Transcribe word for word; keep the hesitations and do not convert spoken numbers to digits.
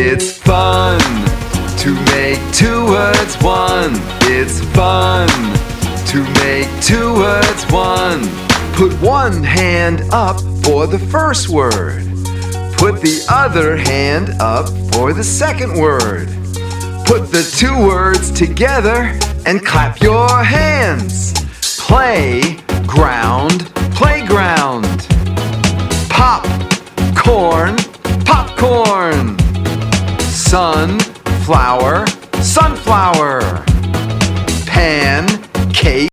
It's fun to make two words one. It's fun to make two words one. Put one hand up for the first word. Put the other hand up for the second word. Put the two words together and clap your hands. Play, ground, playground. Pop, corn, popcorn. Sun, flower, sunflower. Pan, cake.